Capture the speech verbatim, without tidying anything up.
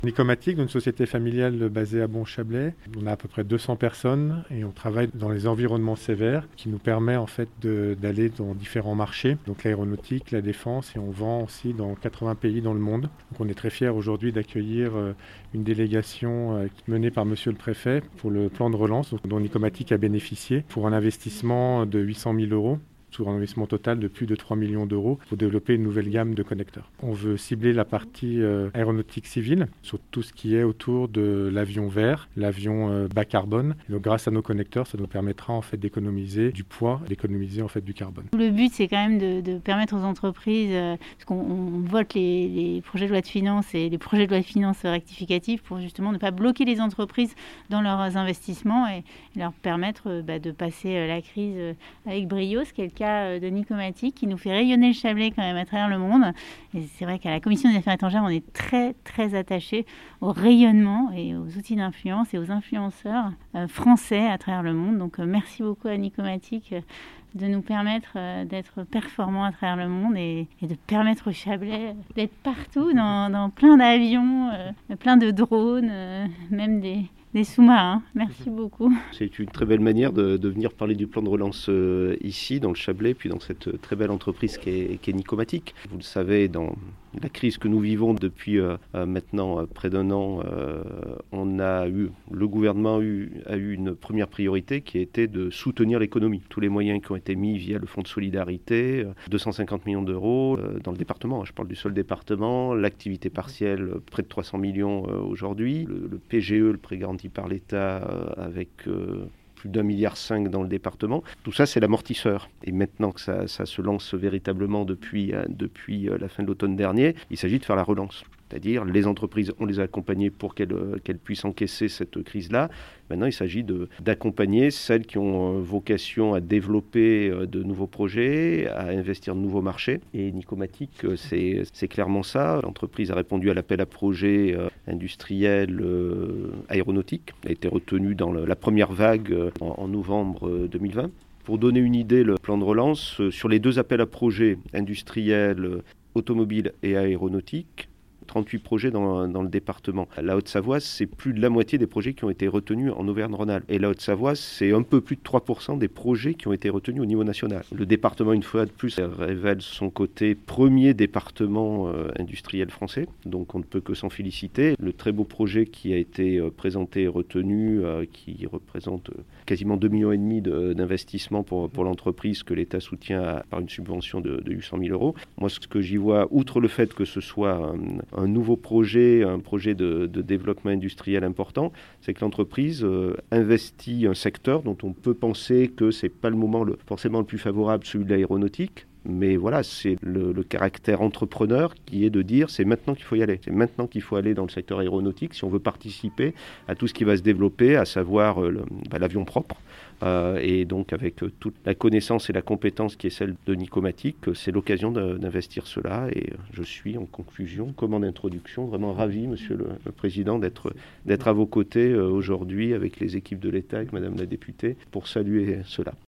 Nicomatic, une société familiale basée à Bon-Chablais. On a à peu près deux cents personnes et on travaille dans les environnements sévères qui nous permet en fait de, d'aller dans différents marchés, donc l'aéronautique, la défense, et on vend aussi dans quatre-vingts pays dans le monde. Donc on est très fiers aujourd'hui d'accueillir une délégation menée par monsieur le préfet pour le plan de relance dont Nicomatic a bénéficié pour un investissement de huit cent mille euros. Sur un investissement total de plus de trois millions d'euros pour développer une nouvelle gamme de connecteurs. On veut cibler la partie euh, aéronautique civile sur tout ce qui est autour de l'avion vert, l'avion euh, bas carbone. Et donc grâce à nos connecteurs, ça nous permettra en fait d'économiser du poids, d'économiser en fait du carbone. Le but, c'est quand même de, de permettre aux entreprises, euh, parce qu'on on vote les, les projets de loi de finances et les projets de loi de finances rectificatifs pour justement ne pas bloquer les entreprises dans leurs investissements et, et leur permettre euh, bah, de passer euh, la crise euh, avec brio, ce qui est le cas de Nicomatic qui nous fait rayonner le Chablais quand même à travers le monde. Et c'est vrai qu'à la Commission des Affaires étrangères, on est très très attaché au rayonnement et aux outils d'influence et aux influenceurs euh, français à travers le monde. Donc euh, merci beaucoup à Nicomatic euh, de nous permettre euh, d'être performants à travers le monde et, et de permettre au Chablais d'être partout dans, dans plein d'avions, euh, plein de drones, euh, même des des sous-marins. Merci beaucoup. C'est une très belle manière de, de venir parler du plan de relance euh, ici, dans le Chablais, puis dans cette très belle entreprise qui est, qui est Nicomatic. Vous le savez, dans la crise que nous vivons depuis euh, maintenant euh, près d'un an, euh, on a eu, le gouvernement a eu, a eu une première priorité qui était de soutenir l'économie. Tous les moyens qui ont été mis via le Fonds de solidarité, euh, deux cent cinquante millions d'euros euh, dans le département, je parle du seul département, l'activité partielle, euh, près de trois cents millions euh, aujourd'hui, le, le P G E, le prêt garanti par l'État, euh, avec euh, plus d'un milliard cinq dans le département. Tout ça, c'est l'amortisseur. Et maintenant que ça, ça se lance véritablement depuis, euh, depuis euh, la fin de l'automne dernier, il s'agit de faire la relance. C'est-à-dire, les entreprises, on les a accompagnées pour qu'elles, qu'elles puissent encaisser cette crise-là. Maintenant, il s'agit de, d'accompagner celles qui ont vocation à développer de nouveaux projets, à investir de nouveaux marchés. Et Nicomatic, c'est, c'est clairement ça. L'entreprise a répondu à l'appel à projets industriels euh, aéronautiques. Elle a été retenue dans le, la première vague en, en novembre deux mille vingt. Pour donner une idée, le plan de relance, sur les deux appels à projets industriels, automobiles et aéronautiques, trente-huit projets dans, dans le département. La Haute-Savoie, c'est plus de la moitié des projets qui ont été retenus en Auvergne-Rhône-Alpes. Et la Haute-Savoie, c'est un peu plus de trois pour cent des projets qui ont été retenus au niveau national. Le département, une fois de plus, révèle son côté premier département euh, industriel français. Donc on ne peut que s'en féliciter. Le très beau projet qui a été euh, présenté et retenu, euh, qui représente euh, quasiment deux virgule cinq millions de, d'investissement pour, pour l'entreprise que l'État soutient à, par une subvention de, de huit cent mille euros. Moi, ce que j'y vois, outre le fait que ce soit un, un nouveau projet, un projet de, de développement industriel important, c'est que l'entreprise euh, investit un secteur dont on peut penser que ce n'est pas le moment le, forcément le plus favorable, celui de l'aéronautique. Mais voilà, c'est le, le caractère entrepreneur qui est de dire c'est maintenant qu'il faut y aller. C'est maintenant qu'il faut aller dans le secteur aéronautique si on veut participer à tout ce qui va se développer, à savoir euh, le, bah, l'avion propre. Euh, et donc avec euh, toute la connaissance et la compétence qui est celle de Nicomatic, c'est l'occasion de, d'investir cela. Et je suis en conclusion, comme en introduction, vraiment ravi, Monsieur le, le Président, d'être, d'être à vos côtés euh, aujourd'hui avec les équipes de l'État, avec Madame la députée, pour saluer cela.